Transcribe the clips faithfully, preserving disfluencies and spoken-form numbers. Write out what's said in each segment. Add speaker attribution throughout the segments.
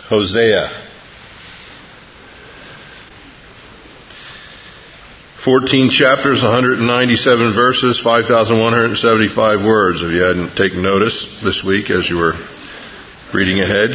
Speaker 1: Hosea. fourteen chapters, one hundred ninety-seven verses, five thousand one hundred seventy-five words, if you hadn't taken notice this week as you were reading ahead.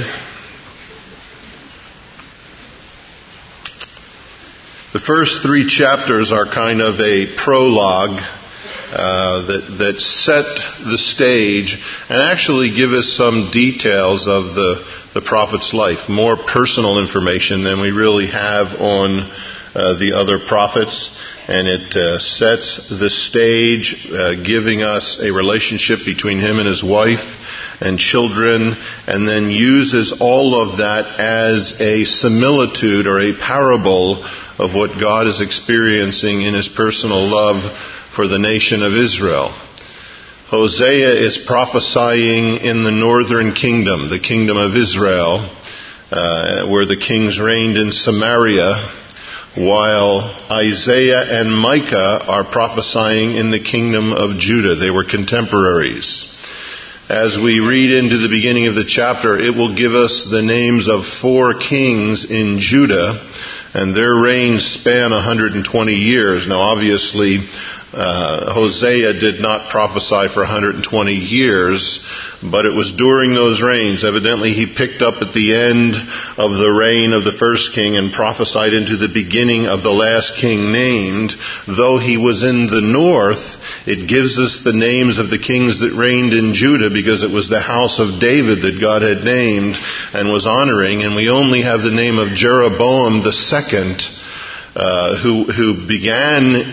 Speaker 1: The first three chapters are kind of a prologue uh, that, that set the stage and actually give us some details of the, the prophet's life, more personal information than we really have on uh, the other prophets. And it uh, sets the stage, uh, giving us a relationship between him and his wife and children, and then uses all of that as a similitude or a parable of what God is experiencing in his personal love for the nation of Israel. Hosea is prophesying in the northern kingdom, the kingdom of Israel, uh, where the kings reigned in Samaria, while Isaiah and Micah are prophesying in the kingdom of Judah. They were contemporaries. As we read into the beginning of the chapter, it will give us the names of four kings in Judah, and their reigns span one hundred twenty years. Now obviously, uh, Hosea did not prophesy for one hundred twenty years, but it was during those reigns. Evidently he picked up at the end of the reign of the first king and prophesied into the beginning of the last king named. Though he was in the north, it gives us the names of the kings that reigned in Judah, because it was the house of David that God had named and was honoring, and we only have the name of Jeroboam the second, uh, who who began uh,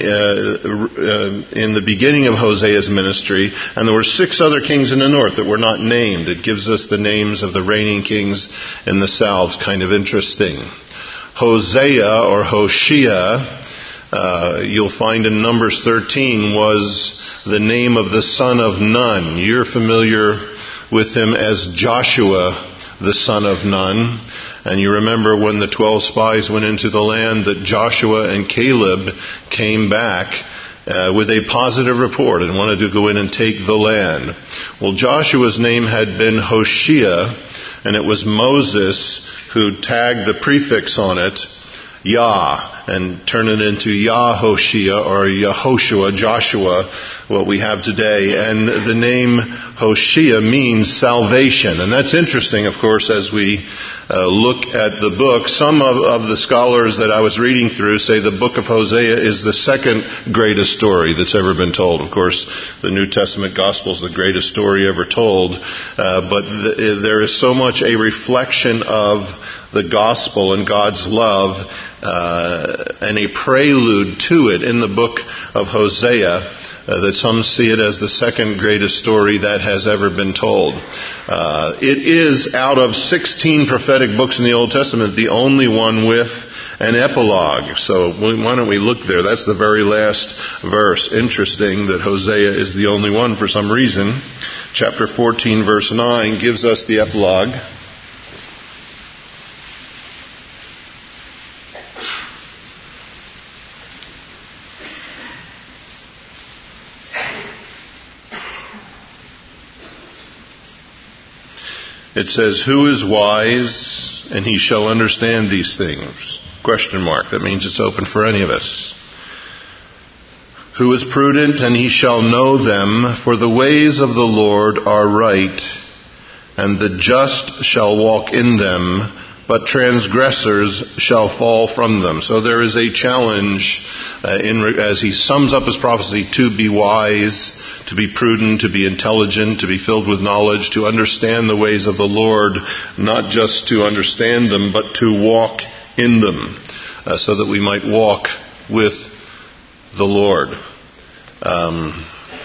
Speaker 1: uh, in the beginning of Hosea's ministry, and there were six other kings in the north that were not named. It gives us the names of the reigning kings in the south. Kind of interesting. Hosea or Hoshea, Uh, you'll find in Numbers thirteen, was the name of the son of Nun. You're familiar with him as Joshua, the son of Nun. And you remember when the twelve spies went into the land that Joshua and Caleb came back uh, with a positive report and wanted to go in and take the land. Well, Joshua's name had been Hoshea, and it was Moses who tagged the prefix on it, Yah, and turn it into Yahoshua or Yehoshua, Joshua, what we have today. And the name Hoshea means salvation. And that's interesting, of course, as we uh, look at the book. Some of, of the scholars that I was reading through say the book of Hosea is the second greatest story that's ever been told. Of course, the New Testament gospel is the greatest story ever told. Uh, but th- there is so much a reflection of the gospel and God's love, uh, and a prelude to it in the book of Hosea, uh, that some see it as the second greatest story that has ever been told. Uh, it is, out of sixteen prophetic books in the Old Testament, the only one with an epilogue. So why don't we look there? That's the very last verse. Interesting that Hosea is the only one for some reason. Chapter fourteen, verse nine gives us the epilogue. It says, "Who is wise, and he shall understand these things?" Question mark. That means it's open for any of us. "Who is prudent, and he shall know them? For the ways of the Lord are right, and the just shall walk in them, but transgressors shall fall from them." So there is a challenge uh, in, as he sums up his prophecy, to be wise, to be prudent, to be intelligent, to be filled with knowledge, to understand the ways of the Lord, not just to understand them, but to walk in them, uh, so that we might walk with the Lord. Um,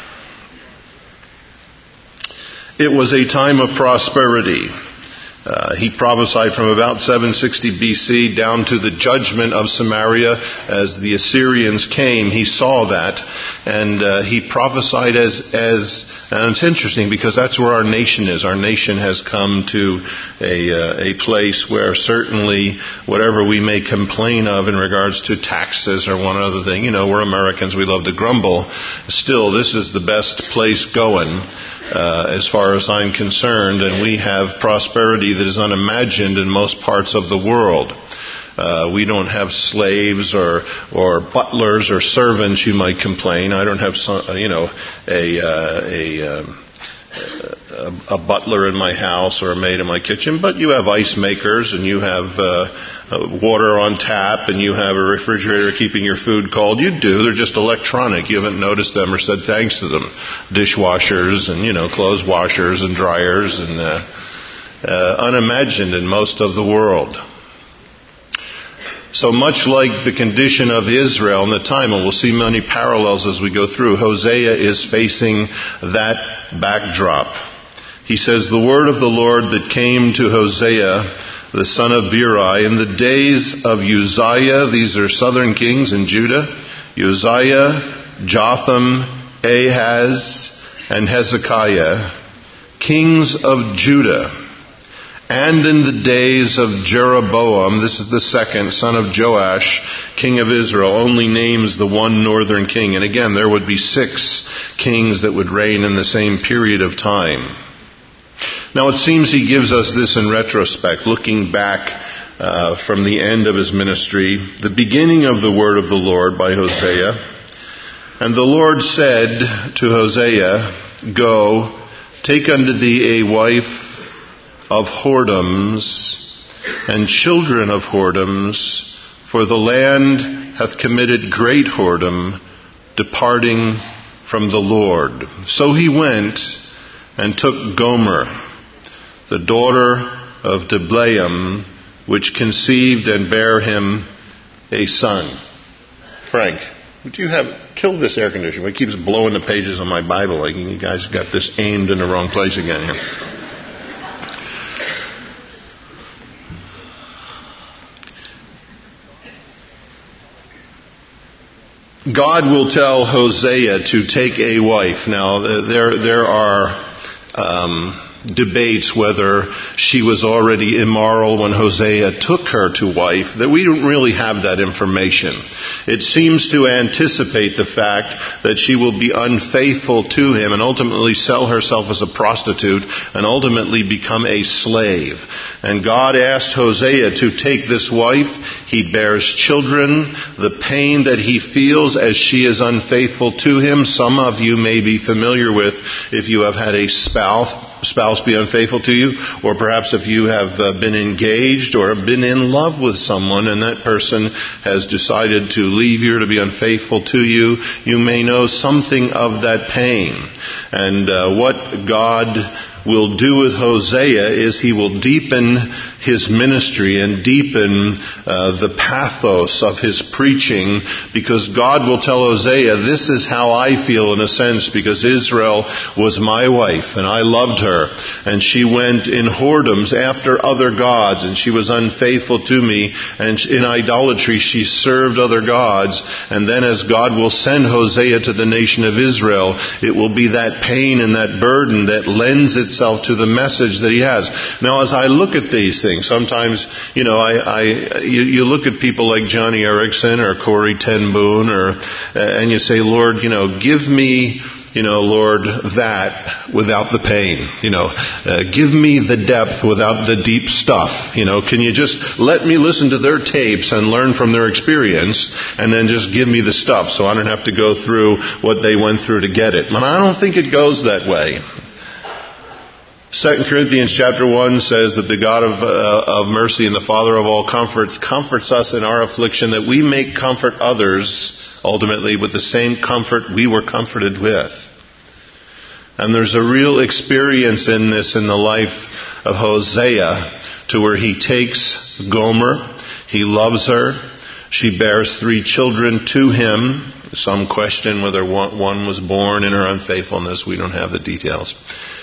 Speaker 1: it was a time of prosperity. Uh, he prophesied from about seven sixty B C down to the judgment of Samaria as the Assyrians came. He saw that, and uh, he prophesied as, as, and it's interesting because that's where our nation is. Our nation has come to a, uh, a place where certainly whatever we may complain of in regards to taxes or one other thing, you know, we're Americans, we love to grumble. Still, this is the best place going. uh, as far as I'm concerned, and we have prosperity that is unimagined in most parts of the world. Uh, we don't have slaves or or butlers or servants, you might complain. I don't have some, you know a uh, a, um, a a butler in my house or a maid in my kitchen, but you have ice makers and you have uh, uh, water on tap and you have a refrigerator keeping your food cold. You do. They're just electronic. You haven't noticed them or said thanks to them. Dishwashers and you know clothes washers and dryers and uh, uh, unimagined in most of the world. So much like the condition of Israel in the time, and we'll see many parallels as we go through, Hosea is facing that backdrop. He says, the word of the Lord that came to Hosea, the son of Beeri, in the days of Uzziah, these are southern kings in Judah, Uzziah, Jotham, Ahaz, and Hezekiah, kings of Judah. And in the days of Jeroboam, this is the second, son of Joash, king of Israel, only names the one northern king. And again, there would be six kings that would reign in the same period of time. Now it seems he gives us this in retrospect, looking back uh, from the end of his ministry, the beginning of the word of the Lord by Hosea. And the Lord said to Hosea, go, take unto thee a wife of whoredoms and children of whoredoms, for the land hath committed great whoredom, departing from the Lord. So he went and took Gomer, the daughter of Diblaim, which conceived and bare him a son. Frank, would you have, kill this air conditioner. It keeps blowing the pages on my Bible. Like you guys got this aimed in the wrong place again here. God will tell Hosea to take a wife. Now, there there are um, debates whether she was already immoral when Hosea took her to wife. That we don't really have that information. It seems to anticipate the fact that she will be unfaithful to him and ultimately sell herself as a prostitute and ultimately become a slave. And God asked Hosea to take this wife. He bears children. The pain that he feels as she is unfaithful to him, some of you may be familiar with if you have had a spouse, spouse be unfaithful to you, or perhaps if you have uh, been engaged or been in love with someone and that person has decided to leave you or to be unfaithful to you, you may know something of that pain. And uh, what God will do with Hosea is he will deepen his ministry and deepen uh, the pathos of his preaching, because God will tell Hosea, this is how I feel in a sense, because Israel was my wife and I loved her and she went in whoredoms after other gods and she was unfaithful to me, and in idolatry she served other gods. And then as God will send Hosea to the nation of Israel, it will be that pain and that burden that lends itself to the message that he has. Now as I look at these things, sometimes, you know, I, I you, you look at people like Johnny Erickson or Corrie ten Boom, or uh, and you say, Lord, you know, give me, you know, Lord, that without the pain. You know, uh, give me the depth without the deep stuff. You know, can you just let me listen to their tapes and learn from their experience, and then just give me the stuff so I don't have to go through what they went through to get it? But I don't think it goes that way. Second Corinthians chapter one says that the God of, uh, of mercy and the Father of all comforts comforts us in our affliction, that we may comfort others ultimately with the same comfort we were comforted with. And there's a real experience in this in the life of Hosea, to where he takes Gomer, he loves her, she bears three children to him. Some question whether one was born in her unfaithfulness. We don't have the details.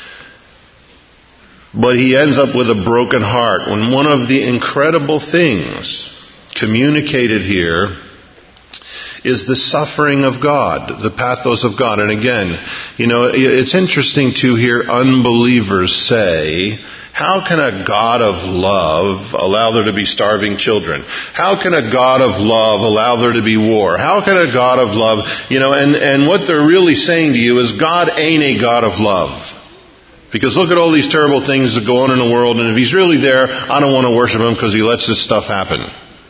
Speaker 1: But he ends up with a broken heart, when one of the incredible things communicated here is the suffering of God, the pathos of God. And again, you know, it's interesting to hear unbelievers say, how can a God of love allow there to be starving children? How can a God of love allow there to be war? How can a God of love, you know, and, and what they're really saying to you is God ain't a God of love. Because look at all these terrible things that go on in the world, and if He's really there, I don't want to worship Him because He lets this stuff happen.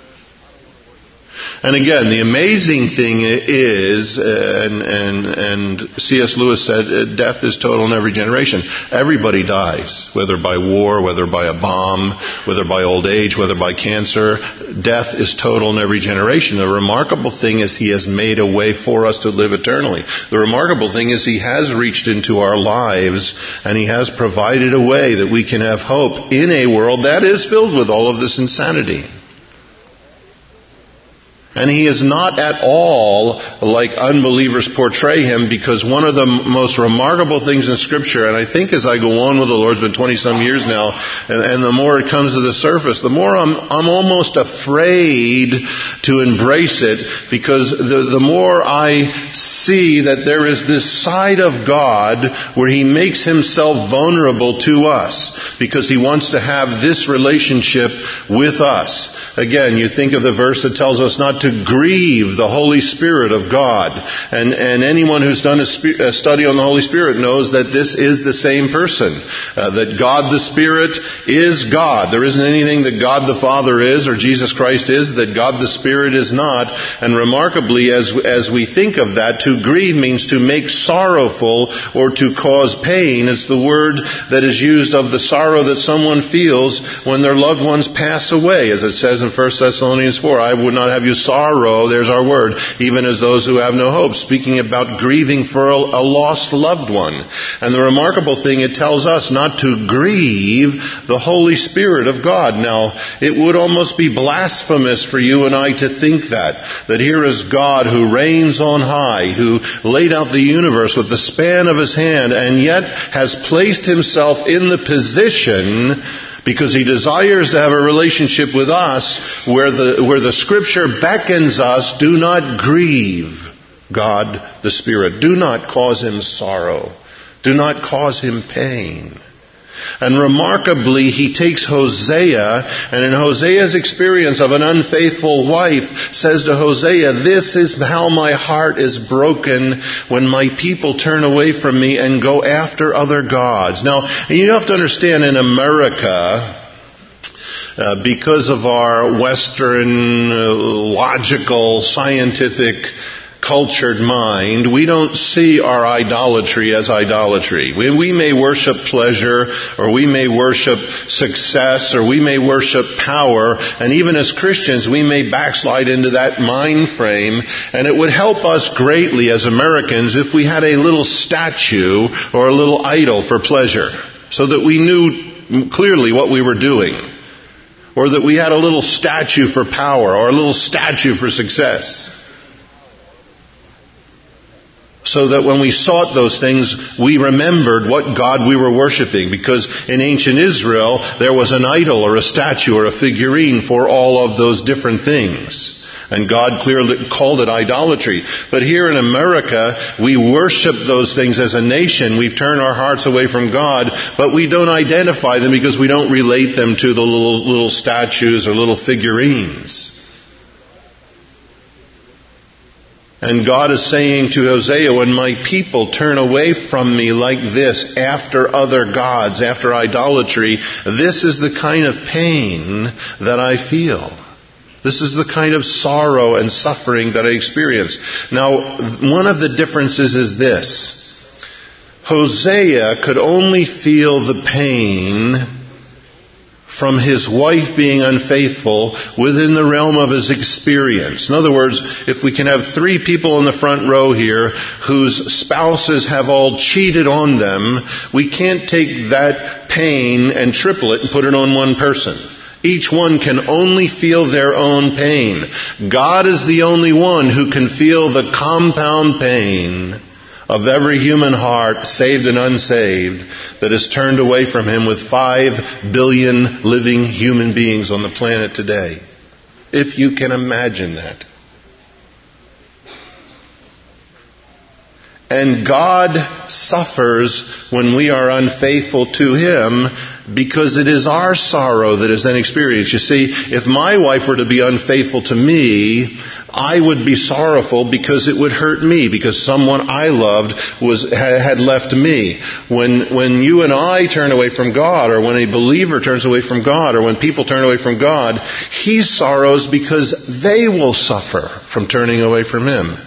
Speaker 1: And again, the amazing thing is, and, and, and C S Lewis said, death is total in every generation. Everybody dies, whether by war, whether by a bomb, whether by old age, whether by cancer. Death is total in every generation. The remarkable thing is He has made a way for us to live eternally. The remarkable thing is He has reached into our lives and He has provided a way that we can have hope in a world that is filled with all of this insanity. And He is not at all like unbelievers portray Him, because one of the most remarkable things in Scripture, and I think as I go on with the Lord, it's been twenty-some years now, and, and the more it comes to the surface, the more I'm, I'm almost afraid to embrace it, because the, the more I see that there is this side of God where He makes Himself vulnerable to us, because He wants to have this relationship with us. Again, you think of the verse that tells us not to grieve the Holy Spirit of God. And, and anyone who's done a, spe- a study on the Holy Spirit knows that this is the same person. Uh, that God the Spirit is God. There isn't anything that God the Father is or Jesus Christ is that God the Spirit is not. And remarkably, as, as we think of that, to grieve means to make sorrowful or to cause pain. It's the word that is used of the sorrow that someone feels when their loved ones pass away. As it says in First Thessalonians four, I would not have you sorrow, there's our word, even as those who have no hope. Speaking about grieving for a, a lost loved one. And the remarkable thing, it tells us not to grieve the Holy Spirit of God. Now, it would almost be blasphemous for you and I to think that. That here is God who reigns on high, who laid out the universe with the span of His hand, and yet has placed Himself in the position, because He desires to have a relationship with us, where the, where the Scripture beckons us, do not grieve God the Spirit. Do not cause Him sorrow. Do not cause Him pain. And remarkably, He takes Hosea, and in Hosea's experience of an unfaithful wife, says to Hosea, this is how my heart is broken when my people turn away from me and go after other gods. Now, you have to understand, in America, uh, because of our Western, uh, logical, scientific, cultured mind, we don't see our idolatry as idolatry. We, we may worship pleasure, or we may worship success, or we may worship power, and even as Christians we may backslide into that mind frame, and it would help us greatly as Americans if we had a little statue or a little idol for pleasure, so that we knew clearly what we were doing. Or that we had a little statue for power, or a little statue for success. So that when we sought those things, we remembered what God we were worshiping. Because in ancient Israel, there was an idol or a statue or a figurine for all of those different things. And God clearly called it idolatry. But here in America, we worship those things as a nation. We've turned our hearts away from God, but we don't identify them because we don't relate them to the little, little statues or little figurines. And God is saying to Hosea, when my people turn away from me like this, after other gods, after idolatry, this is the kind of pain that I feel. This is the kind of sorrow and suffering that I experience. Now, one of the differences is this. Hosea could only feel the pain from his wife being unfaithful within the realm of his experience. In other words, if we can have three people in the front row here whose spouses have all cheated on them, we can't take that pain and triple it and put it on one person. Each one can only feel their own pain. God is the only one who can feel the compound pain of every human heart, saved and unsaved, that is turned away from Him, with five billion living human beings on the planet today. If you can imagine that. And God suffers when we are unfaithful to Him, because it is our sorrow that is then experienced. You see, if my wife were to be unfaithful to me, I would be sorrowful because it would hurt me, because someone I loved was had left me. When when you and I turn away from God, or when a believer turns away from God, or when people turn away from God, he sorrows because they will suffer from turning away from Him.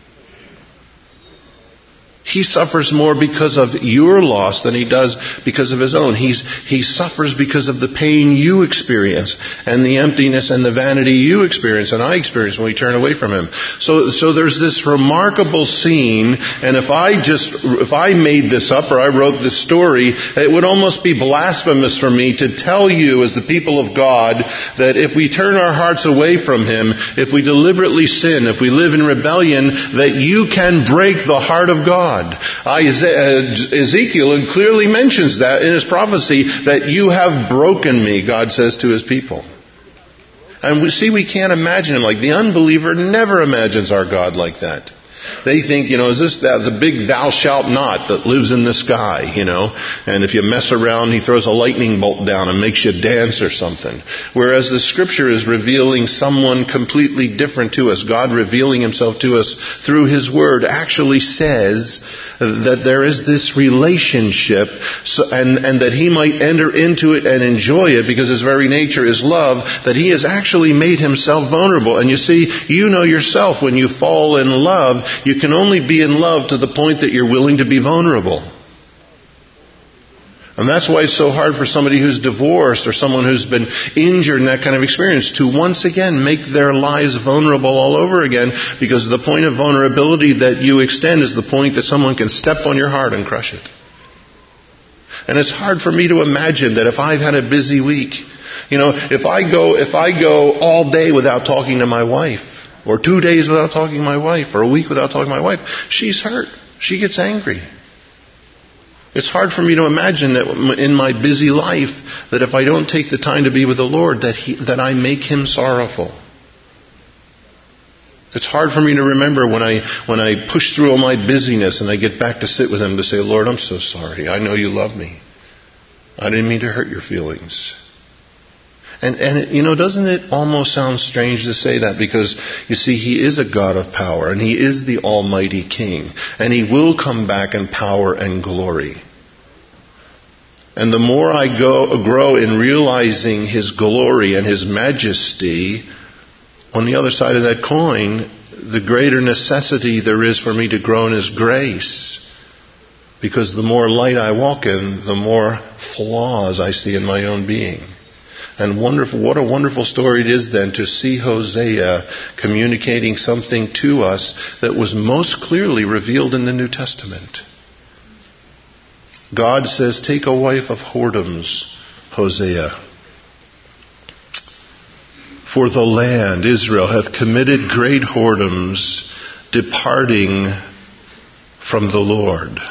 Speaker 1: He suffers more because of your loss than he does because of his own. He's, he suffers because of the pain you experience and the emptiness and the vanity you experience and I experience when we turn away from him. So, so there's this remarkable scene, and if I just, if I made this up or I wrote this story, it would almost be blasphemous for me to tell you as the people of God that if we turn our hearts away from him, if we deliberately sin, if we live in rebellion, that you can break the heart of God. Isaiah, Ezekiel clearly mentions that in his prophecy, that you have broken me, God says to his people. And we see we can't imagine him like the unbeliever never imagines our God like that. They think, you know, is this that, the big thou shalt not that lives in the sky, you know? And if you mess around, he throws a lightning bolt down and makes you dance or something. Whereas the Scripture is revealing someone completely different to us. God revealing himself to us through his word actually says that there is this relationship, so, and, and that he might enter into it and enjoy it because his very nature is love, that he has actually made himself vulnerable. And you see, you know yourself, when you fall in love, you can only be in love to the point that you're willing to be vulnerable. And that's why it's so hard for somebody who's divorced or someone who's been injured in that kind of experience to once again make their lives vulnerable all over again, because the point of vulnerability that you extend is the point that someone can step on your heart and crush it. And it's hard for me to imagine that if I've had a busy week, you know, if I go, if I go all day without talking to my wife, or two days without talking to my wife, or a week without talking to my wife, she's hurt. She gets angry. It's hard for me to imagine that in my busy life, that if I don't take the time to be with the Lord, that he, that I make him sorrowful. It's hard for me to remember when I when I push through all my busyness and I get back to sit with him to say, Lord, I'm so sorry. I know you love me. I didn't mean to hurt your feelings. And, and it, you know, doesn't it almost sound strange to say that? Because, you see, he is a God of power, and he is the Almighty King, and he will come back in power and glory. And the more I go, grow in realizing his glory and his majesty, on the other side of that coin, the greater necessity there is for me to grow in his grace. Because the more light I walk in, the more flaws I see in my own being. And wonderful, what a wonderful story it is then to see Hosea communicating something to us that was most clearly revealed in the New Testament. God says, take a wife of whoredoms, Hosea. For the land, Israel, hath committed great whoredoms, departing from the Lord.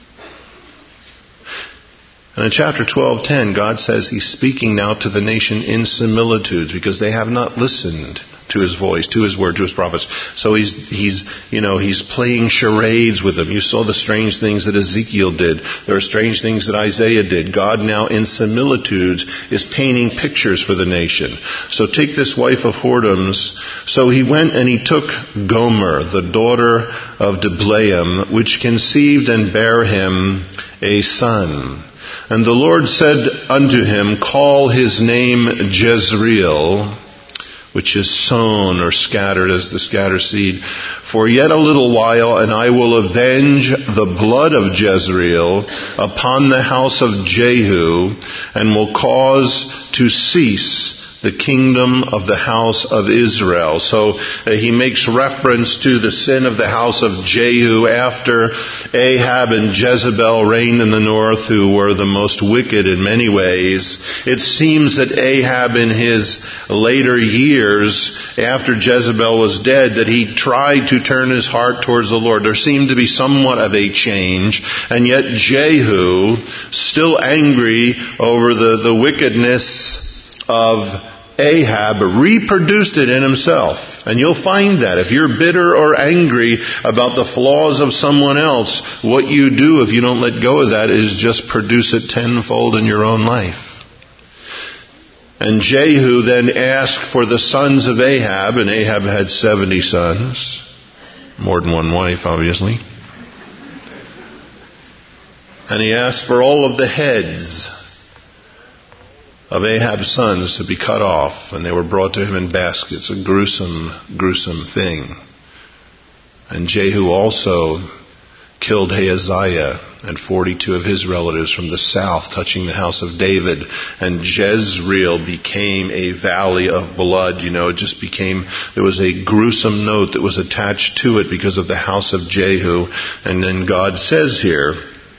Speaker 1: And in chapter twelve ten, God says he's speaking now to the nation in similitudes, because they have not listened to his voice, to his word, to his prophets. So he's, he's, you know, he's playing charades with them. You saw the strange things that Ezekiel did. There are strange things that Isaiah did. God now in similitudes is painting pictures for the nation. So take this wife of whoredoms. So he went and he took Gomer, the daughter of Diblaim, which conceived and bare him a son. And the Lord said unto him, call his name Jezreel, which is sown or scattered as the scatter seed, for yet a little while, and I will avenge the blood of Jezreel upon the house of Jehu, and will cause to cease the kingdom of the house of Israel. So uh, he makes reference to the sin of the house of Jehu after Ahab and Jezebel reigned in the north, who were the most wicked in many ways. It seems that Ahab in his later years, after Jezebel was dead, that he tried to turn his heart towards the Lord. There seemed to be somewhat of a change, and yet Jehu, still angry over the, the wickedness of Ahab, reproduced it in himself. And you'll find that if you're bitter or angry about the flaws of someone else, what you do if you don't let go of that is just produce it tenfold in your own life. And Jehu then asked for the sons of Ahab, and Ahab had seventy sons. More than one wife, obviously. And he asked for all of the heads of Ahab's sons to be cut off, and they were brought to him in baskets. A gruesome, gruesome thing. And Jehu also killed Ahaziah and forty-two of his relatives from the south, touching the house of David. And Jezreel became a valley of blood. You know, it just became, there was a gruesome note that was attached to it because of the house of Jehu. And then God says here,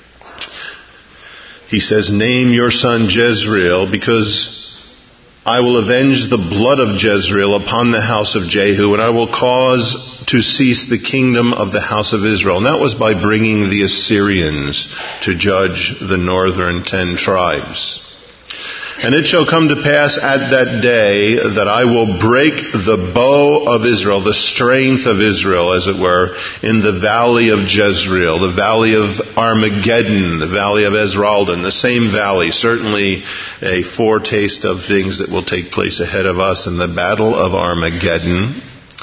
Speaker 1: He says, name your son Jezreel, because I will avenge the blood of Jezreel upon the house of Jehu, and I will cause to cease the kingdom of the house of Israel. And that was by bringing the Assyrians to judge the northern ten tribes. And it shall come to pass at that day that I will break the bow of Israel, the strength of Israel, as it were, in the valley of Jezreel, the valley of Armageddon, the valley of Esraldon, the same valley, certainly a foretaste of things that will take place ahead of us in the battle of Armageddon.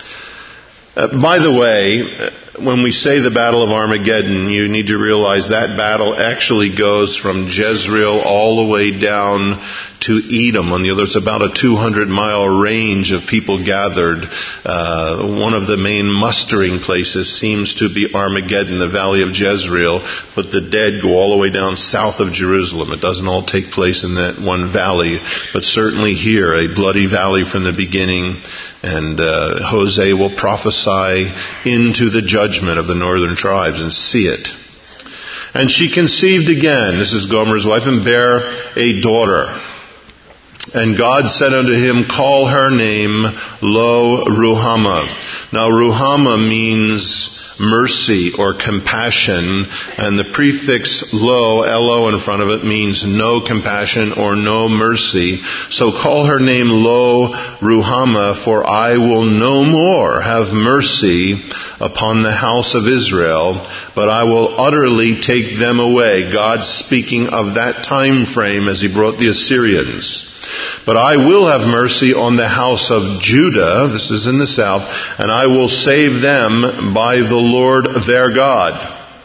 Speaker 1: Uh, by the way, when we say the Battle of Armageddon, you need to realize that battle actually goes from Jezreel all the way down to Edom. On the other, it's about a two hundred mile range of people gathered. Uh, one of the main mustering places seems to be Armageddon, the valley of Jezreel, but the dead go all the way down south of Jerusalem. It doesn't all take place in that one valley, but certainly here, a bloody valley from the beginning. And uh, Hosea will prophesy into the judgment of the northern tribes and see it. And she conceived again, this is Gomer's wife, and bare a daughter. And God said unto him, call her name Lo Ruhamah. Now Ruhamah means mercy or compassion, and the prefix lo, L O in front of it, means no compassion or no mercy. So call her name Lo Ruhamah, for I will no more have mercy upon the house of Israel, but I will utterly take them away. God speaking of that time frame as he brought the Assyrians. But I will have mercy on the house of Judah, this is in the south, and I will save them by the Lord their God,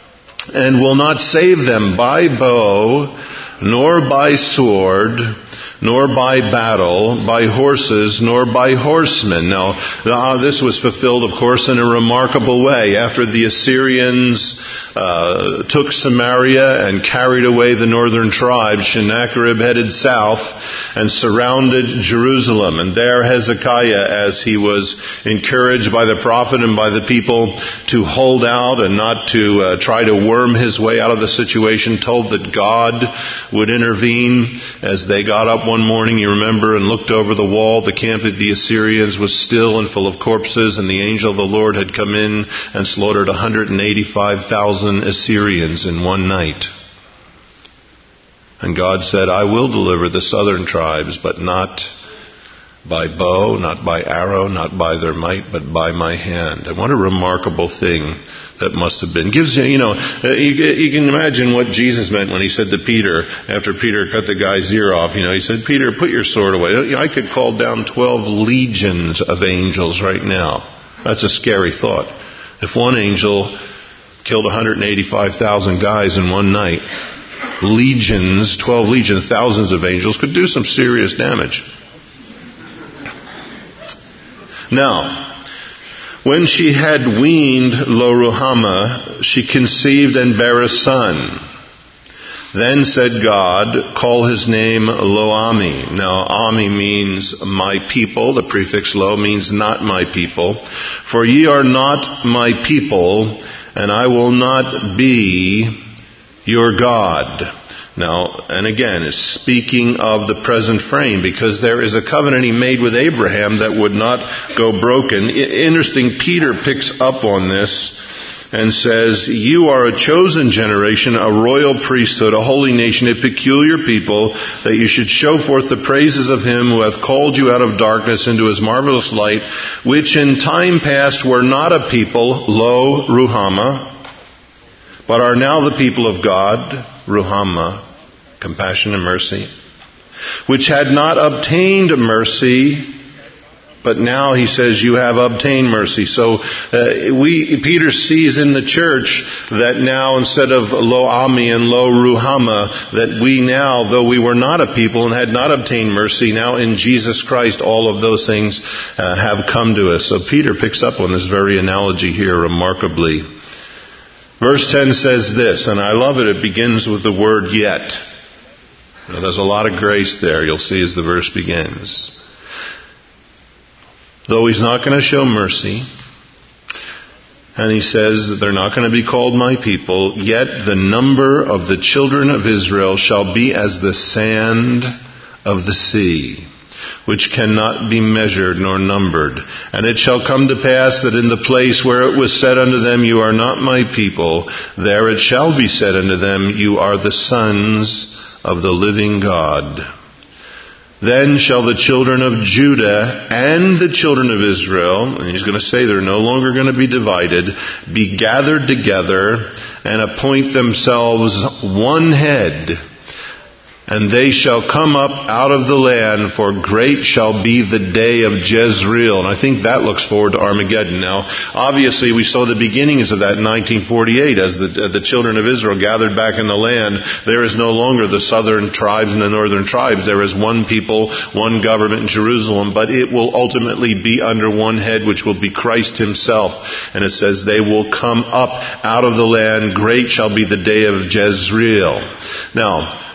Speaker 1: and will not save them by bow, nor by sword, nor by battle, by horses, nor by horsemen. Now, uh, this was fulfilled, of course, in a remarkable way. After the Assyrians uh, took Samaria and carried away the northern tribes, Sennacherib headed south and surrounded Jerusalem. And there Hezekiah, as he was encouraged by the prophet and by the people to hold out and not to uh, try to worm his way out of the situation, told that God would intervene. As they got up one morning, you remember, and looked over the wall, the camp of the Assyrians was still and full of corpses, and the angel of the Lord had come in and slaughtered one hundred eighty-five thousand Assyrians in one night. And God said, I will deliver the southern tribes, but not by bow, not by arrow, not by their might, but by my hand. And what a remarkable thing that must have been. Gives you, you know, you, you can imagine what Jesus meant when he said to Peter, after Peter cut the guy's ear off, you know, he said, Peter, put your sword away. I could call down twelve legions of angels right now. That's a scary thought. If one angel killed one hundred eighty-five thousand guys in one night, legions, twelve legions, thousands of angels could do some serious damage. Now, when she had weaned Lo Ruhamah, she conceived and bare a son. Then said God, call his name Lo-Ami. Now, Ami means my people. The prefix Lo means not my people. For ye are not my people, and I will not be your God. Now, and again, it's speaking of the present frame, because there is a covenant he made with Abraham that would not go broken. Interesting, Peter picks up on this and says, you are a chosen generation, a royal priesthood, a holy nation, a peculiar people, that you should show forth the praises of him who hath called you out of darkness into his marvelous light, which in time past were not a people, Lo Ruhamah, but are now the people of God, Ruhamah, compassion and mercy. which had not obtained mercy, but now he says you have obtained mercy. So uh, we Peter sees in the church that now instead of lo ami and lo ruhama, that we now, though we were not a people and had not obtained mercy, now in Jesus Christ all of those things uh, have come to us. So Peter picks up on this very analogy here remarkably. Verse ten says this, and I love it, it begins with the word yet. Now, there's a lot of grace there, you'll see as the verse begins. Though he's not going to show mercy, and he says that they're not going to be called my people, yet the number of the children of Israel shall be as the sand of the sea, which cannot be measured nor numbered. And it shall come to pass that in the place where it was said unto them, you are not my people, there it shall be said unto them, you are the sons of the living God. Then shall the children of Judah and the children of Israel, and he's going to say they're no longer going to be divided, be gathered together and appoint themselves one head. And they shall come up out of the land, for great shall be the day of Jezreel. And I think that looks forward to Armageddon. Now, obviously, we saw the beginnings of that in nineteen forty-eight as the, the children of Israel gathered back in the land. There is no longer the southern tribes and the northern tribes. There is one people, one government in Jerusalem, but it will ultimately be under one head, which will be Christ himself. And it says, they will come up out of the land. Great shall be the day of Jezreel. Now,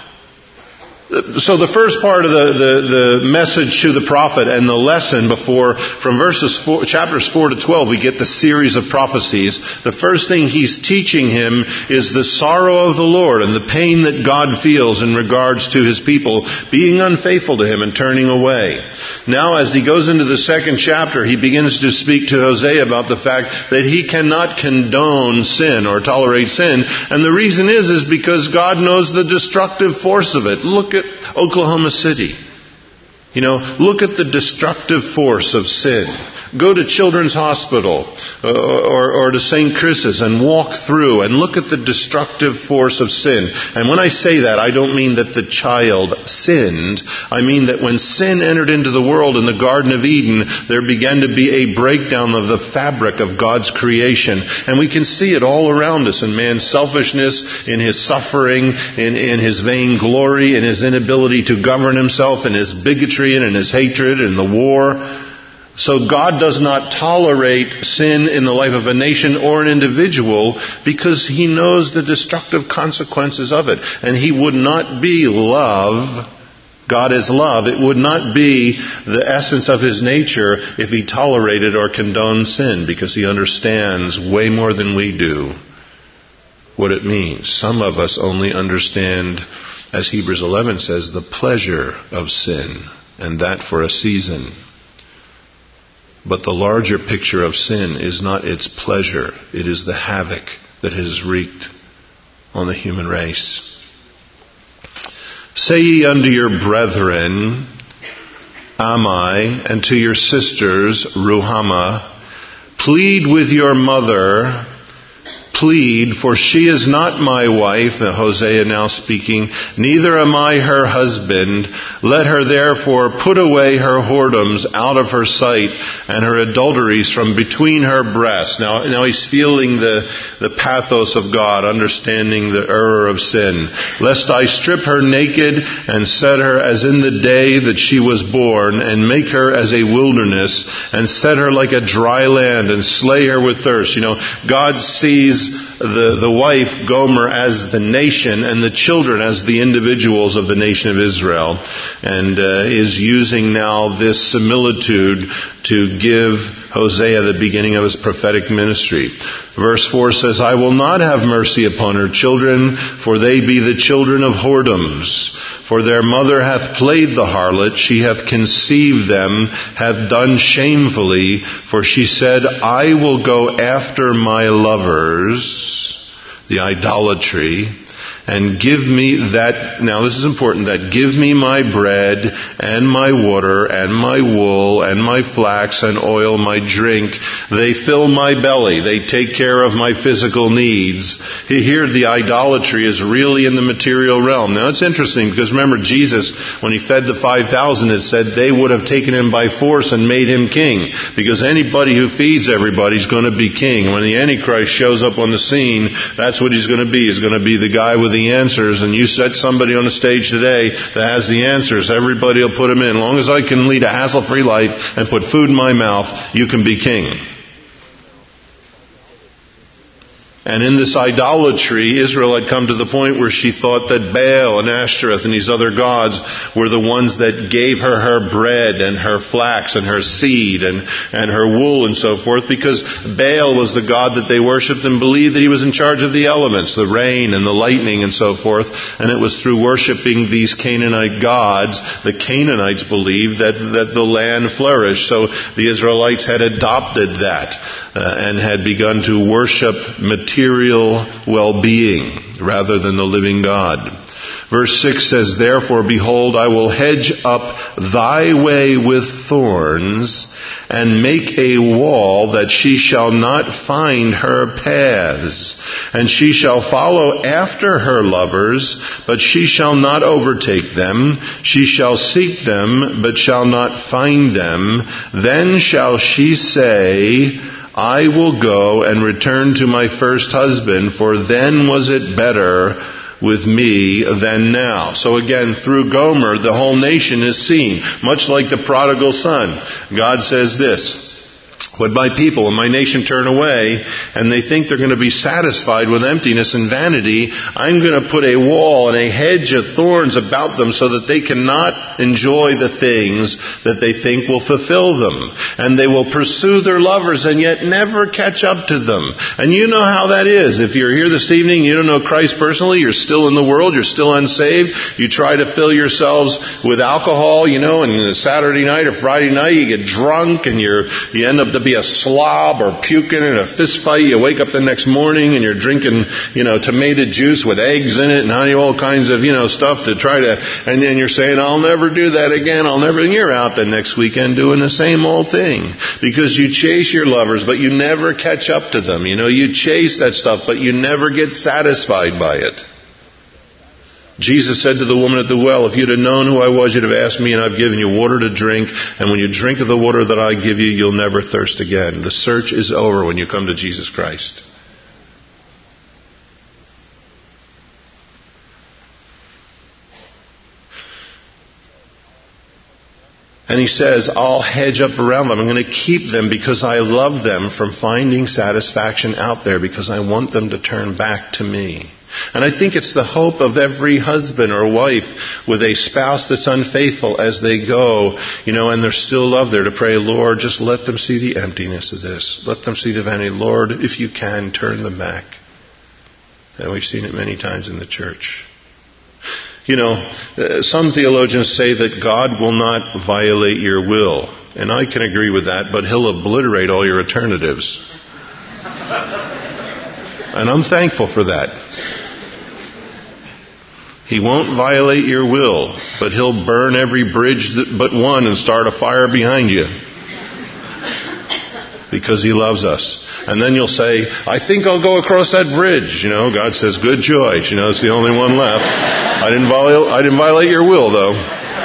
Speaker 1: so the first part of the, the, the message to the prophet and the lesson before, from verses four, chapters four to twelve, we get the series of prophecies. The first thing he's teaching him is the sorrow of the Lord and the pain that God feels in regards to his people being unfaithful to him and turning away. Now as he goes into the second chapter, he begins to speak to Hosea about the fact that he cannot condone sin or tolerate sin. And the reason is, is because God knows the destructive force of it. Look at Oklahoma City. You know, look at the destructive force of sin. Go to Children's Hospital uh, or, or to Saint Chris's and walk through and look at the destructive force of sin. And when I say that, I don't mean that the child sinned. I mean that when sin entered into the world in the Garden of Eden, there began to be a breakdown of the fabric of God's creation. And we can see it all around us in man's selfishness, in his suffering, in, in his vainglory, in his inability to govern himself, in his bigotry and in his hatred and the war. So God does not tolerate sin in the life of a nation or an individual because he knows the destructive consequences of it. And he would not be love. God is love. It would not be the essence of his nature if he tolerated or condoned sin, because he understands way more than we do what it means. Some of us only understand, as Hebrews eleven says, the pleasure of sin, and that for a season. But the larger picture of sin is not its pleasure. It is the havoc that has wreaked on the human race. Say ye unto your brethren, Ammi, and to your sisters, Ruhama, plead with your mother, plead, for she is not my wife, Hosea now speaking, neither am I her husband. Let her therefore put away her whoredoms out of her sight, and her adulteries from between her breasts. Now, now he's feeling the, the pathos of God, understanding the error of sin. Lest I strip her naked and set her as in the day that she was born, and make her as a wilderness, and set her like a dry land, and slay her with thirst. You know, God sees the, the wife, Gomer, as the nation, and the children as the individuals of the nation of Israel, and uh, is using now this similitude to give Hosea the beginning of his prophetic ministry. Verse four says, I will not have mercy upon her children, for they be the children of whoredoms. For their mother hath played the harlot, she hath conceived them, hath done shamefully, for she said, I will go after my lovers, the idolatry, and give me that, now this is important, that give me my bread and my water and my wool and my flax and oil, my drink. They fill my belly. They take care of my physical needs. Here the idolatry is really in the material realm. Now it's interesting because remember Jesus, when he fed the five thousand, it said they would have taken him by force and made him king. Because anybody who feeds everybody is going to be king. When the Antichrist shows up on the scene, that's what he's going to be. He's going to be the guy with the answers, and you set somebody on the stage today that has the answers, everybody will put him in. As long as I can lead a hassle-free life and put food in my mouth, you can be king. And in this idolatry, Israel had come to the point where she thought that Baal and Ashtoreth and these other gods were the ones that gave her her bread and her flax and her seed and, and her wool and so forth, because Baal was the god that they worshipped and believed that he was in charge of the elements, the rain and the lightning and so forth. And it was through worshipping these Canaanite gods, the Canaanites believed that, that the land flourished. So the Israelites had adopted that uh, and had begun to worship material material well-being rather than the living God. Verse six says, therefore, behold, I will hedge up thy way with thorns and make a wall that she shall not find her paths. And she shall follow after her lovers, but she shall not overtake them. She shall seek them, but shall not find them. Then shall she say, I will go and return to my first husband, for then was it better with me than now. So again, through Gomer, the whole nation is seen. Much like the prodigal son. God says this, when my people and my nation turn away and they think they're going to be satisfied with emptiness and vanity, I'm going to put a wall and a hedge of thorns about them so that they cannot enjoy the things that they think will fulfill them. And they will pursue their lovers and yet never catch up to them. And you know how that is. If you're here this evening, you don't know Christ personally, you're still in the world, you're still unsaved, you try to fill yourselves with alcohol, you know, and Saturday night or Friday night you get drunk and you're, you end up to be a slob or puking in a fist fight. You wake up the next morning and you're drinking, you know, tomato juice with eggs in it and honey, all kinds of, you know, stuff to try to, and then you're saying, I'll never do that again. I'll never, and you're out the next weekend doing the same old thing because you chase your lovers, but you never catch up to them. You know, you chase that stuff, but you never get satisfied by it. Jesus said to the woman at the well, if you'd have known who I was, you'd have asked me, and I've given you water to drink. And when you drink of the water that I give you, you'll never thirst again. The search is over when you come to Jesus Christ. And he says, I'll hedge up around them. I'm going to keep them because I love them from finding satisfaction out there, because I want them to turn back to me. And I think it's the hope of every husband or wife with a spouse that's unfaithful as they go, you know, and there's still love there, to pray, Lord, just let them see the emptiness of this. Let them see the vanity. Lord, if you can, turn them back. And we've seen it many times in the church. You know, some theologians say that God will not violate your will. And I can agree with that, but He'll obliterate all your alternatives. And I'm thankful for that. He won't violate your will, but He'll burn every bridge that, but one and start a fire behind you. Because He loves us. And then you'll say, I think I'll go across that bridge. You know, God says, good choice. You know, it's the only one left. I didn't violate, I didn't violate your will, though.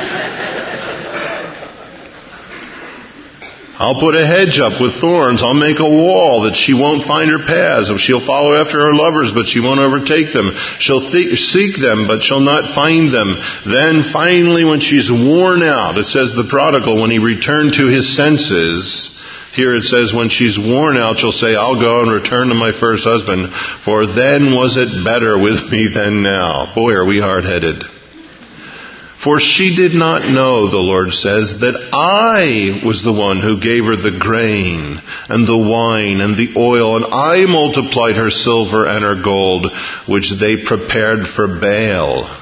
Speaker 1: I'll put a hedge up with thorns. I'll make a wall that she won't find her paths. She'll follow after her lovers, but she won't overtake them. She'll th- seek them, but she'll not find them. Then finally, when she's worn out, it says the prodigal, when he returned to his senses, here it says when she's worn out, she'll say, I'll go and return to my first husband, for then was it better with me than now. Boy, are we hard-headed. For she did not know, the Lord says, that I was the one who gave her the grain and the wine and the oil, and I multiplied her silver and her gold, which they prepared for Baal.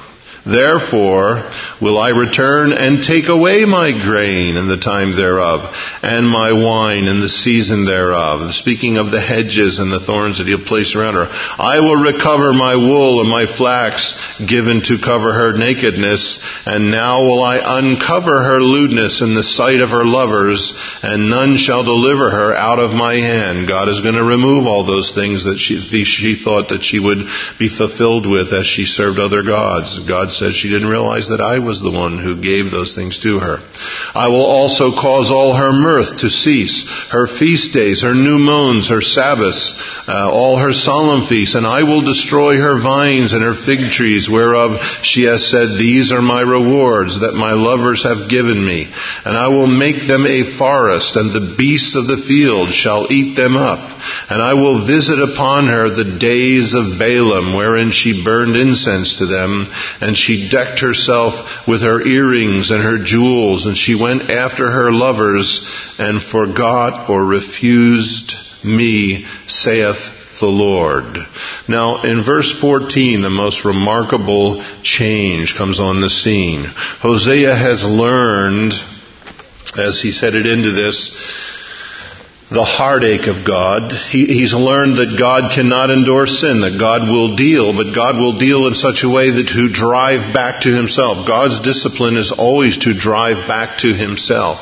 Speaker 1: Therefore will I return and take away my grain in the time thereof, and my wine in the season thereof. Speaking of the hedges and the thorns that he'll place around her. I will recover my wool and my flax given to cover her nakedness, and now will I uncover her lewdness in the sight of her lovers, and none shall deliver her out of my hand. God is going to remove all those things that she, she thought that she would be fulfilled with as she served other gods. God said she didn't realize that I was the one who gave those things to her. I will also cause all her mirth to cease, her feast days, her new moons, her Sabbaths, uh, all her solemn feasts, and I will destroy her vines and her fig trees, whereof she has said, these are my rewards that my lovers have given me. And I will make them a forest, and the beasts of the field shall eat them up. And I will visit upon her the days of Balaam, wherein she burned incense to them, and she decked herself with her earrings and her jewels, and she went after her lovers, and forgot or refused me, saith the Lord. Now, in verse fourteen, the most remarkable change comes on the scene. Hosea has learned, as he set it into this, the heartache of God. He, he's learned that God cannot endure sin, that God will deal, but God will deal in such a way that to drive back to himself. God's discipline is always to drive back to himself.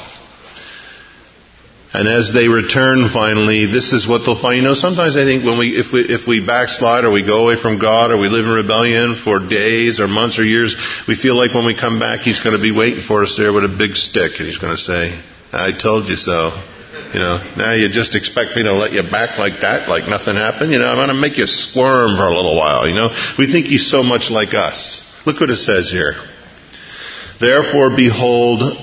Speaker 1: And as they return finally, this is what they'll find. You know, sometimes I think when we, if we, if we backslide or we go away from God or we live in rebellion for days or months or years, we feel like when we come back, he's going to be waiting for us there with a big stick. And he's going to say, I told you so. You know, now you just expect me to let you back like that, like nothing happened. You know, I'm going to make you squirm for a little while. You know, we think he's so much like us. Look what it says here. Therefore, behold,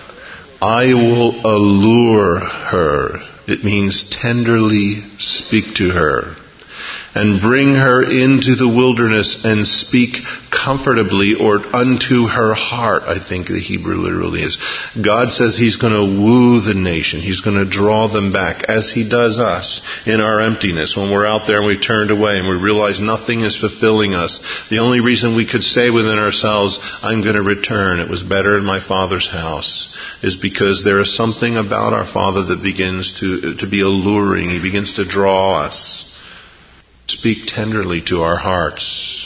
Speaker 1: I will allure her. It means tenderly speak to her. And bring her into the wilderness and speak comfortably, or unto her heart, I think the Hebrew literally is. God says he's going to woo the nation. He's going to draw them back, as he does us in our emptiness. When we're out there and we've turned away and we realize nothing is fulfilling us. The only reason we could say within ourselves, I'm going to return, it was better in my Father's house, is because there is something about our Father that begins to, to be alluring. He begins to draw us. Speak tenderly to our hearts.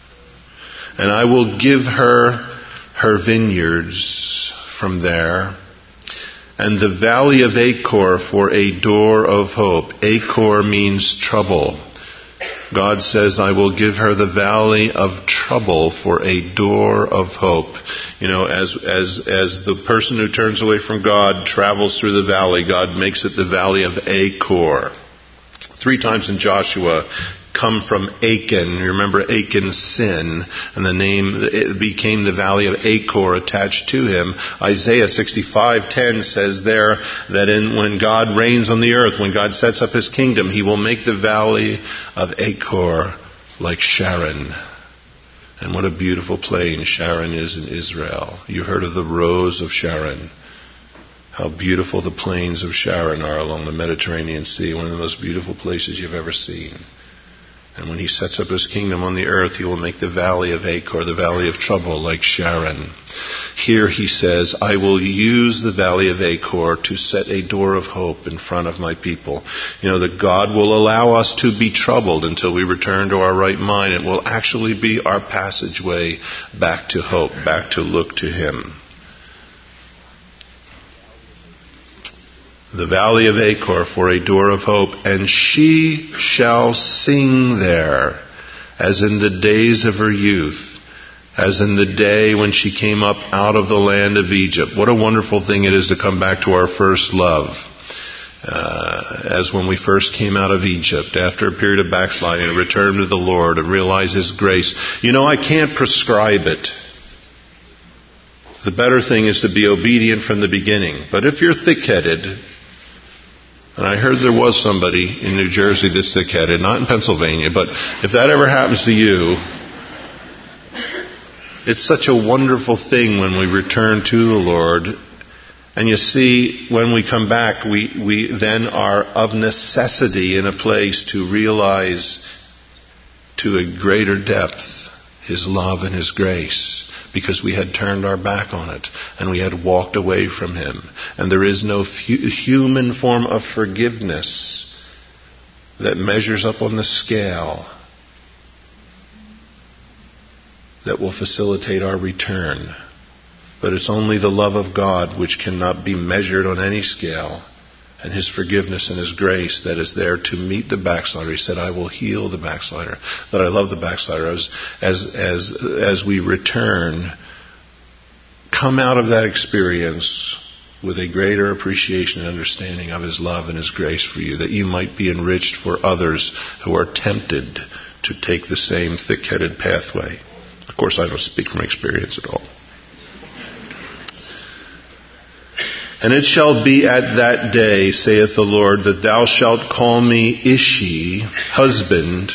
Speaker 1: And I will give her her vineyards from there, and the valley of Achor for a door of hope. Achor means trouble. God says, I will give her the valley of trouble for a door of hope. You know, as as as the person who turns away from God travels through the valley, God makes it the valley of Achor. Three times in Joshua come from Achan. You remember Achan's sin, and the name, it became the valley of Achor attached to him. Isaiah sixty-five ten says there that in, when God reigns on the earth, when God sets up his kingdom, he will make the valley of Achor like Sharon. And what a beautiful plain Sharon is in Israel. You heard of the rose of Sharon. How beautiful the plains of Sharon are along the Mediterranean Sea, one of the most beautiful places you've ever seen. And when he sets up his kingdom on the earth, he will make the valley of Achor, the valley of trouble, like Sharon. Here he says, I will use the valley of Achor to set a door of hope in front of my people. You know, that God will allow us to be troubled until we return to our right mind. It will actually be our passageway back to hope, back to look to him. The valley of Achor for a door of hope, and she shall sing there, as in the days of her youth, as in the day when she came up out of the land of Egypt. What a wonderful thing it is to come back to our first love. Uh, as when we first came out of Egypt, after a period of backsliding, and return to the Lord and realize his grace. You know, I can't prescribe it. The better thing is to be obedient from the beginning. But if you're thick-headed, and I heard there was somebody in New Jersey that's thick-headed, not in Pennsylvania, but if that ever happens to you, it's such a wonderful thing when we return to the Lord. And you see, when we come back, we, we then are of necessity in a place to realize to a greater depth His love and His grace, because we had turned our back on it and we had walked away from Him. And there is no fu- human form of forgiveness that measures up on the scale that will facilitate our return. But it's only the love of God, which cannot be measured on any scale, and His forgiveness and His grace that is there to meet the backslider. He said, I will heal the backslider. That I love the backslider. As, as, as, as we return, come out of that experience with a greater appreciation and understanding of His love and His grace for you, that you might be enriched for others who are tempted to take the same thick-headed pathway. Of course, I don't speak from experience at all. And it shall be at that day, saith the Lord, that thou shalt call me Ishi, husband,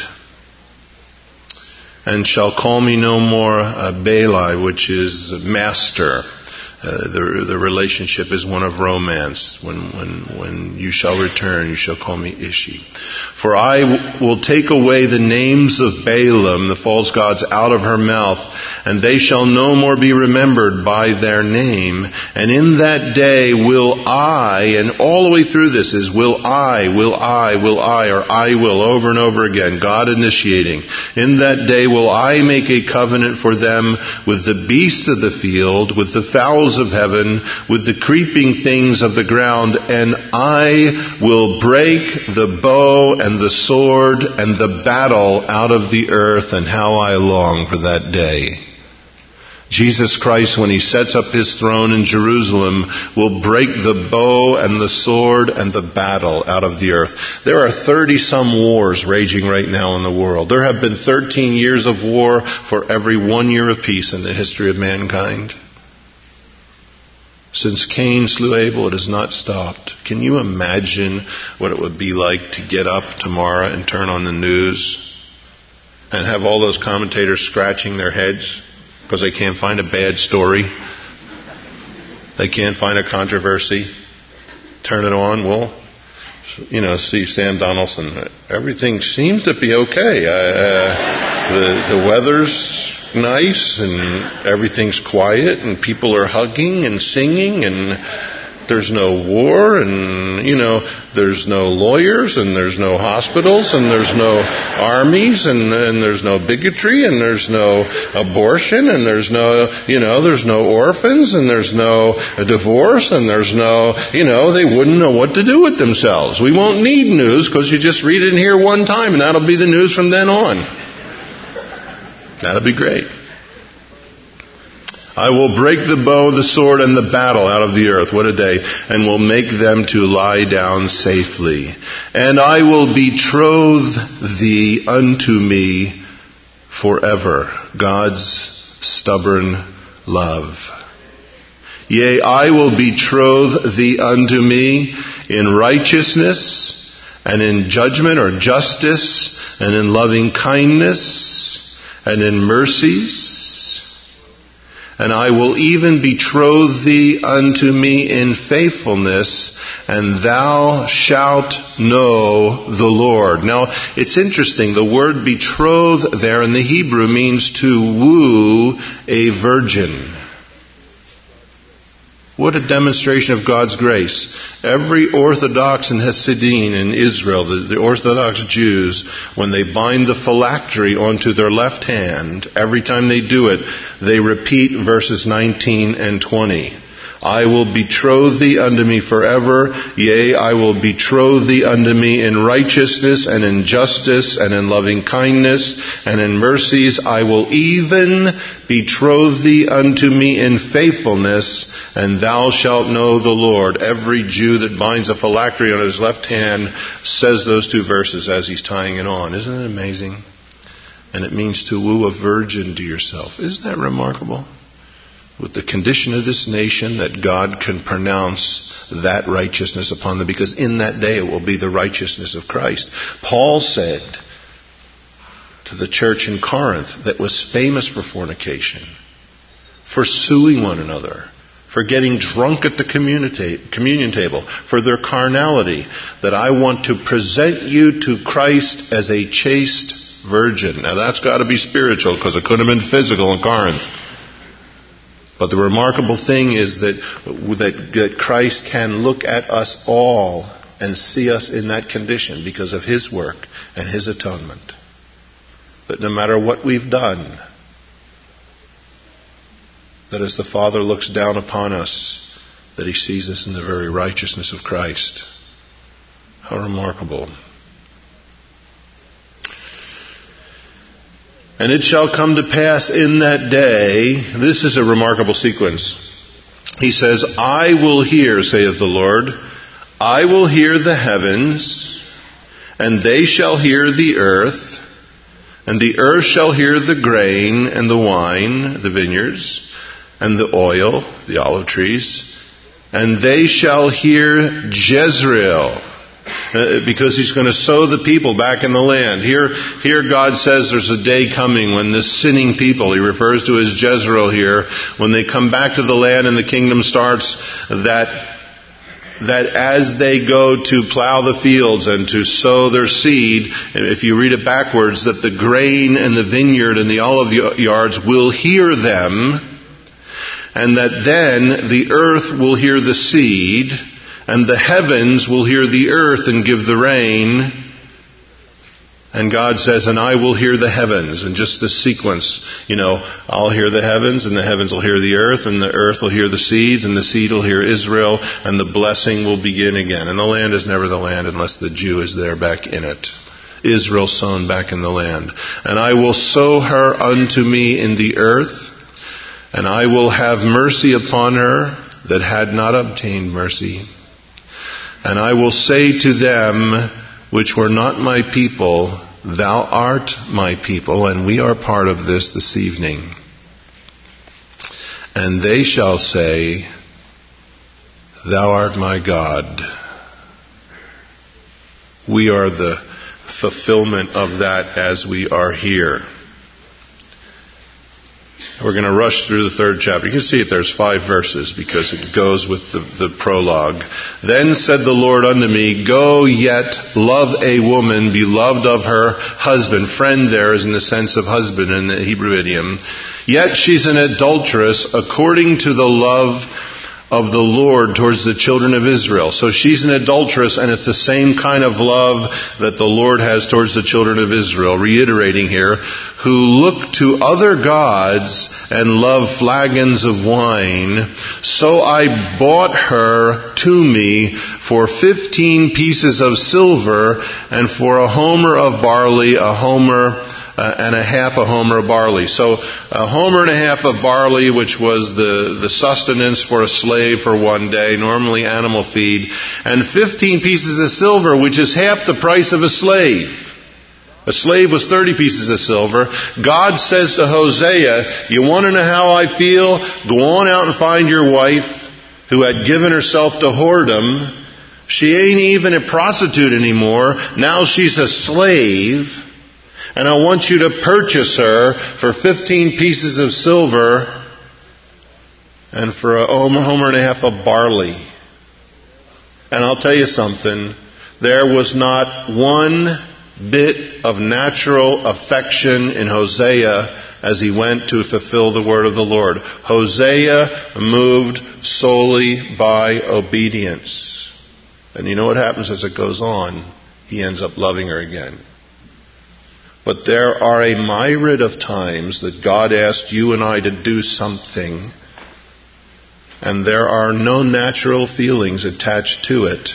Speaker 1: and shall call me no more uh, Baali, which is master. Uh, the the relationship is one of romance. When when when you shall return, you shall call me Ishi. For I w- will take away the names of Baalim, the false gods, out of her mouth, and they shall no more be remembered by their name. And in that day will I, and all the way through this is will I, will I, will I, or I will, over and over again, God initiating. In that day will I make a covenant for them with the beasts of the field, with the fowls of heaven, with the creeping things of the ground, and I will break the bow and the sword and the battle out of the earth. And how I long for that day. Jesus Christ, when He sets up His throne in Jerusalem, will break the bow and the sword and the battle out of the earth. There are thirty-some wars raging right now in the world. There have been thirteen years of war for every one year of peace in the history of mankind. Since Cain slew Abel, it has not stopped. Can you imagine what it would be like to get up tomorrow and turn on the news and have all those commentators scratching their heads because they can't find a bad story? They can't find a controversy. Turn it on. Well, you know, see Sam Donaldson. Everything seems to be okay. Uh, the, the weather's nice and everything's quiet and people are hugging and singing and there's no war and, you know, there's no lawyers and there's no hospitals and there's no armies and, and there's no bigotry and there's no abortion and there's no, you know, there's no orphans and there's no divorce and there's no, you know, they wouldn't know what to do with themselves. We won't need news because you just read it in here one time and that'll be the news from then on. That'll be great. I will break the bow, the sword, and the battle out of the earth. What a day. And will make them to lie down safely. And I will betroth thee unto me forever. God's stubborn love. Yea, I will betroth thee unto me in righteousness and in judgment or justice and in loving kindness and in mercies, and I will even betroth thee unto me in faithfulness, and thou shalt know the Lord. Now, it's interesting. The word betroth there in the Hebrew means to woo a virgin. What a demonstration of God's grace. Every Orthodox and Hasidim in Israel, the, the Orthodox Jews, when they bind the phylactery onto their left hand, every time they do it, they repeat verses nineteen and twenty. I will betroth thee unto me forever. Yea, I will betroth thee unto me in righteousness and in justice and in loving kindness and in mercies. I will even betroth thee unto me in faithfulness, and thou shalt know the Lord. Every Jew that binds a phylactery on his left hand says those two verses as he's tying it on. Isn't it amazing? And it means to woo a virgin to yourself. Isn't that remarkable? With the condition of this nation, that God can pronounce that righteousness upon them, because in that day it will be the righteousness of Christ. Paul said to the church in Corinth that was famous for fornication, for suing one another, for getting drunk at the communion table, for their carnality, that I want to present you to Christ as a chaste virgin. Now that's got to be spiritual, because it couldn't have been physical in Corinth. But the remarkable thing is that, that, that Christ can look at us all and see us in that condition because of His work and His atonement. That no matter what we've done, that as the Father looks down upon us, that He sees us in the very righteousness of Christ. How remarkable. And it shall come to pass in that day, this is a remarkable sequence. He says, I will hear, saith the Lord, I will hear the heavens, and they shall hear the earth, and the earth shall hear the grain and the wine, the vineyards, and the oil, the olive trees, and they shall hear Jezreel. Uh, because He's going to sow the people back in the land. Here, here God says there's a day coming when this sinning people, He refers to as Jezreel here, when they come back to the land and the kingdom starts, that, that as they go to plow the fields and to sow their seed, if you read it backwards, that the grain and the vineyard and the olive yards will hear them, and that then the earth will hear the seed, and the heavens will hear the earth and give the rain. And God says, and I will hear the heavens. And just this sequence, you know, I'll hear the heavens, and the heavens will hear the earth, and the earth will hear the seeds, and the seed will hear Israel, and the blessing will begin again. And the land is never the land unless the Jew is there back in it. Israel sown back in the land. And I will sow her unto me in the earth, and I will have mercy upon her that had not obtained mercy. And I will say to them which were not my people, Thou art my people, and we are part of this this evening. And they shall say, Thou art my God. We are the fulfillment of that as we are here. We're going to rush through the third chapter. You can see it, there's five verses because it goes with the, the prologue. Then said the Lord unto me, Go yet, love a woman, beloved of her husband. Friend there is in the sense of husband in the Hebrew idiom. Yet she's an adulteress according to the love of the Lord towards the children of Israel. So she's an adulteress, and it's the same kind of love that the Lord has towards the children of Israel, reiterating here, who look to other gods and love flagons of wine. So I bought her to me for fifteen pieces of silver, and for a homer of barley, a homer Uh, and a half a homer of barley. So a homer and a half of barley, which was the, the sustenance for a slave for one day, normally animal feed, and fifteen pieces of silver, which is half the price of a slave. A slave was thirty pieces of silver. God says to Hosea, you want to know how I feel? Go on out and find your wife who had given herself to whoredom. She ain't even a prostitute anymore. Now she's a slave. And I want you to purchase her for fifteen pieces of silver and for a homer and a half of barley. And I'll tell you something. There was not one bit of natural affection in Hosea as he went to fulfill the word of the Lord. Hosea moved solely by obedience. And you know what happens as it goes on? He ends up loving her again. But there are a myriad of times that God asked you and I to do something, and there are no natural feelings attached to it.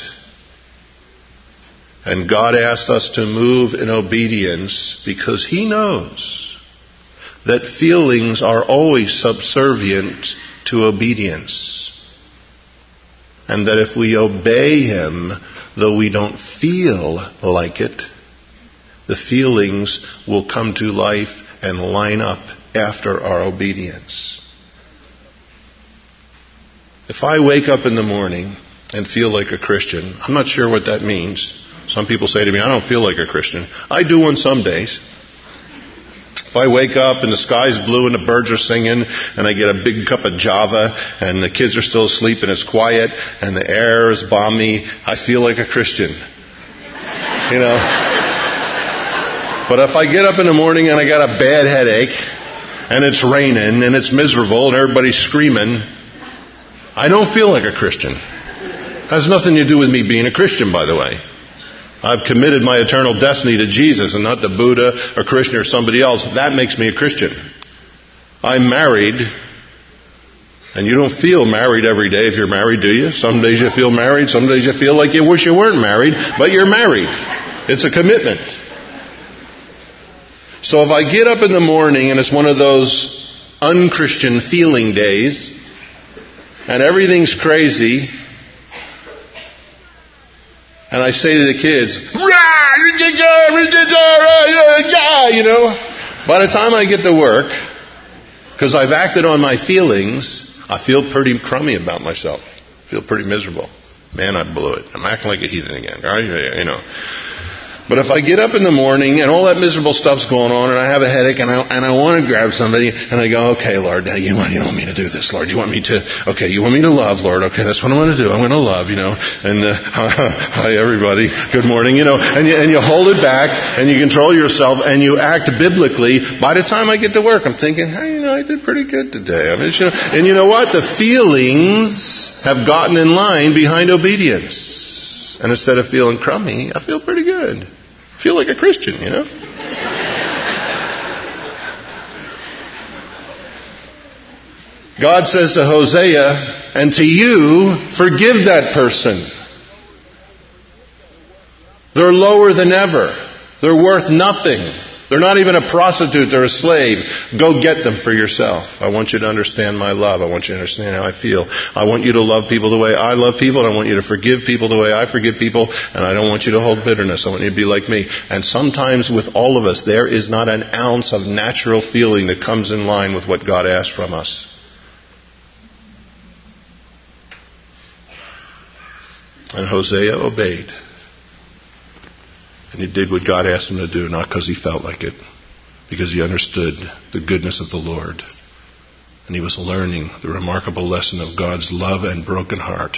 Speaker 1: And God asked us to move in obedience because He knows that feelings are always subservient to obedience. And that if we obey Him, though we don't feel like it, the feelings will come to life and line up after our obedience. If I wake up in the morning and feel like a Christian, I'm not sure what that means. Some people say to me, I don't feel like a Christian. I do on some days. If I wake up and the sky's blue and the birds are singing and I get a big cup of Java and the kids are still asleep and it's quiet and the air is balmy, I feel like a Christian. You know? But if I get up in the morning and I got a bad headache, and it's raining, and it's miserable, and everybody's screaming, I don't feel like a Christian. It has nothing to do with me being a Christian, by the way. I've committed my eternal destiny to Jesus and not to Buddha or Krishna or somebody else. That makes me a Christian. I'm married, and you don't feel married every day if you're married, do you? Some days you feel married, some days you feel like you wish you weren't married, but you're married. It's a commitment. So if I get up in the morning and it's one of those unchristian feeling days, and everything's crazy, and I say to the kids, you know, by the time I get to work, because I've acted on my feelings, I feel pretty crummy about myself. I feel pretty miserable. Man, I blew it. I'm acting like a heathen again. You know. But if I get up in the morning and all that miserable stuff's going on and I have a headache and I and I want to grab somebody and I go, okay, Lord, you want, you want me to do this, Lord? You want me to, okay, you want me to love, Lord? Okay, that's what I'm going to do. I'm going to love, you know. And uh, hi, everybody. Good morning, you know. And you, and you hold it back and you control yourself and you act biblically. By the time I get to work, I'm thinking, hey, you know, I did pretty good today. I mean, you know, and you know what? The feelings have gotten in line behind obedience. And instead of feeling crummy, I feel pretty good. I feel like a Christian, you know. God says to Hosea, and to you, forgive that person. They're lower than ever. They're worth nothing. They're not even a prostitute, they're a slave. Go get them for yourself. I want you to understand my love. I want you to understand how I feel. I want you to love people the way I love people. And I want you to forgive people the way I forgive people. And I don't want you to hold bitterness. I want you to be like me. And sometimes with all of us, there is not an ounce of natural feeling that comes in line with what God asked from us. And Hosea obeyed. And he did what God asked him to do, not because he felt like it, because he understood the goodness of the Lord. And he was learning the remarkable lesson of God's love and broken heart.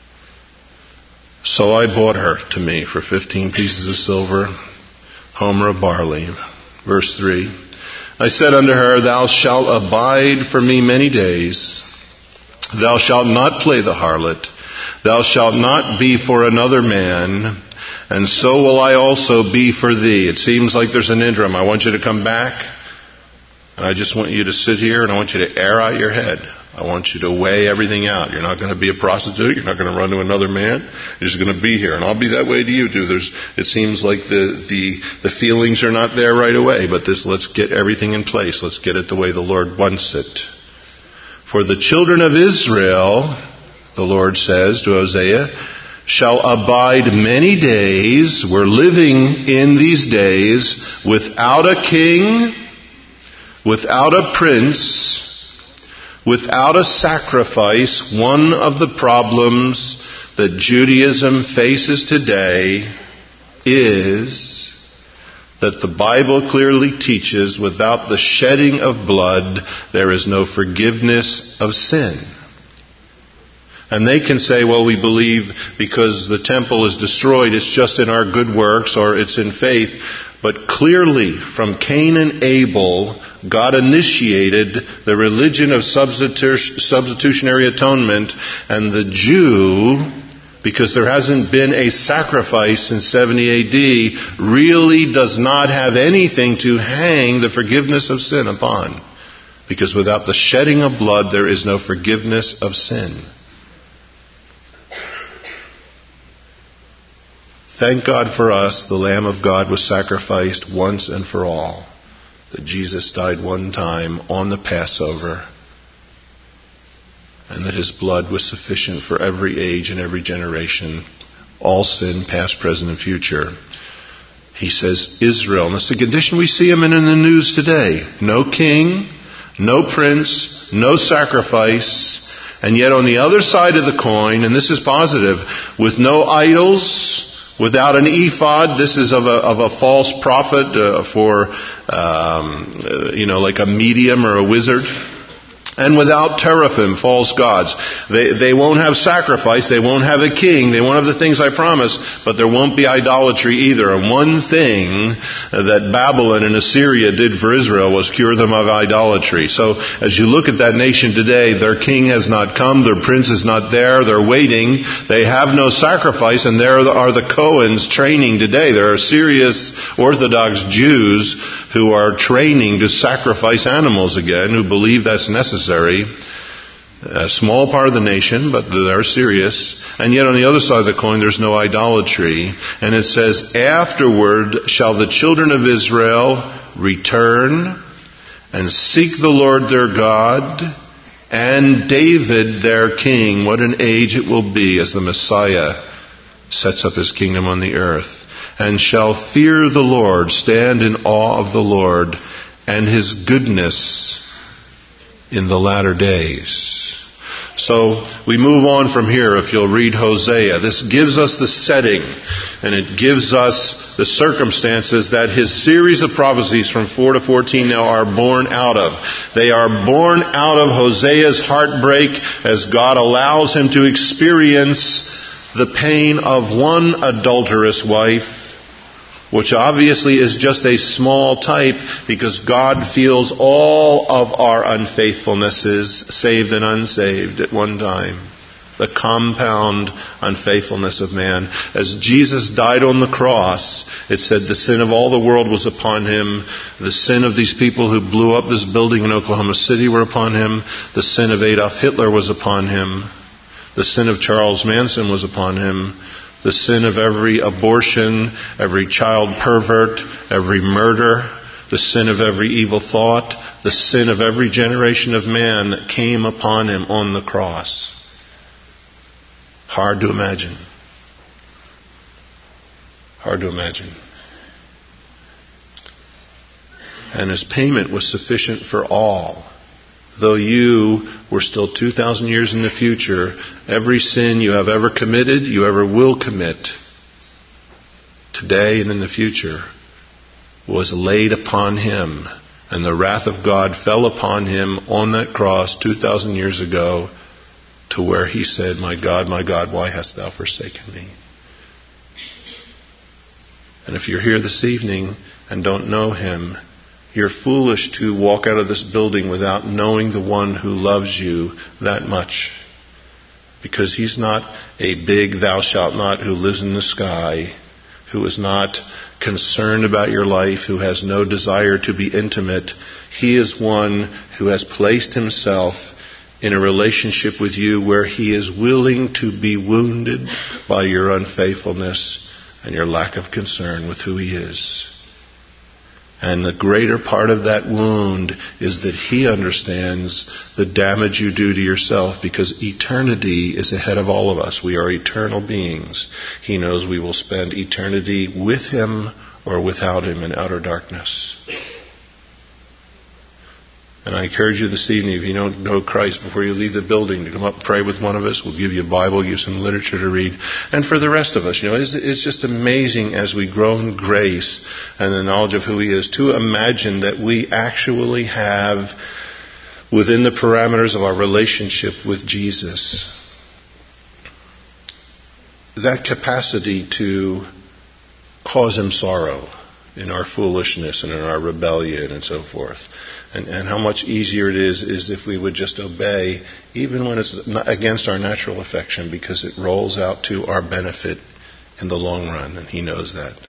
Speaker 1: So I bought her to me for fifteen pieces of silver, homer of barley. Verse three. I said unto her, thou shalt abide for me many days. Thou shalt not play the harlot. Thou shalt not be for another man. And so will I also be for thee. It seems like there's an interim. I want you to come back. And I just want you to sit here and I want you to air out your head. I want you to weigh everything out. You're not going to be a prostitute. You're not going to run to another man. You're just going to be here. And I'll be that way to you too. There's, it seems like the, the, the feelings are not there right away. But this, let's get everything in place. Let's get it the way the Lord wants it. For the children of Israel, the Lord says to Hosea, shall abide many days. We're living in these days without a king, without a prince, without a sacrifice. One of the problems that Judaism faces today is that the Bible clearly teaches without the shedding of blood, there is no forgiveness of sin. And they can say, well, we believe because the temple is destroyed, it's just in our good works or it's in faith. But clearly, from Cain and Abel, God initiated the religion of substitu- substitutionary atonement. And the Jew, because there hasn't been a sacrifice since seventy A D, really does not have anything to hang the forgiveness of sin upon. Because without the shedding of blood, there is no forgiveness of sin. Thank God for us, the Lamb of God was sacrificed once and for all. That Jesus died one time on the Passover. And that His blood was sufficient for every age and every generation. All sin, past, present, and future. He says, Israel. And that's the condition we see Him in in the news today. No king, no prince, no sacrifice. And yet on the other side of the coin, and this is positive, with no idols, without an ephod. This is of a, of a false prophet uh, for, um, uh, you know, like a medium or a wizard. And without teraphim, false gods. They, they won't have sacrifice, they won't have a king, they won't have the things I promised, but there won't be idolatry either. And one thing that Babylon and Assyria did for Israel was cure them of idolatry. So as you look at that nation today, their king has not come, their prince is not there, they're waiting, they have no sacrifice, and there are the Cohens training today. There are serious Orthodox Jews who are training to sacrifice animals again, who believe that's necessary. A small part of the nation, but they're serious. And yet on the other side of the coin, there's no idolatry. And it says, afterward shall the children of Israel return and seek the Lord their God and David their king. What an age it will be as the Messiah sets up his kingdom on the earth. And shall fear the Lord, stand in awe of the Lord and his goodness in the latter days. So we move on from here. If you'll read Hosea, this gives us the setting, and it gives us the circumstances that his series of prophecies from four to fourteen now are born out of. They are born out of Hosea's heartbreak as God allows him to experience the pain of one adulterous wife, which obviously is just a small type, because God feels all of our unfaithfulnesses, saved and unsaved, at one time. The compound unfaithfulness of man. As Jesus died on the cross, it said the sin of all the world was upon him. The sin of these people who blew up this building in Oklahoma City were upon him. The sin of Adolf Hitler was upon him. The sin of Charles Manson was upon him. The sin of every abortion, every child pervert, every murder, the sin of every evil thought, the sin of every generation of man came upon him on the cross. Hard to imagine. Hard to imagine. And his payment was sufficient for all. Though you were still two thousand years in the future, every sin you have ever committed, you ever will commit, today and in the future, was laid upon him. And the wrath of God fell upon him on that cross two thousand years ago, to where he said, my God, my God, why hast thou forsaken me? And if you're here this evening and don't know him, you're foolish to walk out of this building without knowing the one who loves you that much. Because he's not a big thou shalt not who lives in the sky, who is not concerned about your life, who has no desire to be intimate. He is one who has placed himself in a relationship with you where he is willing to be wounded by your unfaithfulness and your lack of concern with who he is. And the greater part of that wound is that he understands the damage you do to yourself, because eternity is ahead of all of us. We are eternal beings. He knows we will spend eternity with him or without him in outer darkness. And I encourage you this evening, if you don't know Christ, before you leave the building, to come up and pray with one of us. We'll give you a Bible, give you some literature to read. And for the rest of us, you know, it's, it's just amazing as we grow in grace and the knowledge of who he is, to imagine that we actually have, within the parameters of our relationship with Jesus, that capacity to cause him sorrow in our foolishness and in our rebellion and so forth. And, and how much easier it is is if we would just obey, even when it's not against our natural affection, because it rolls out to our benefit in the long run, and he knows that.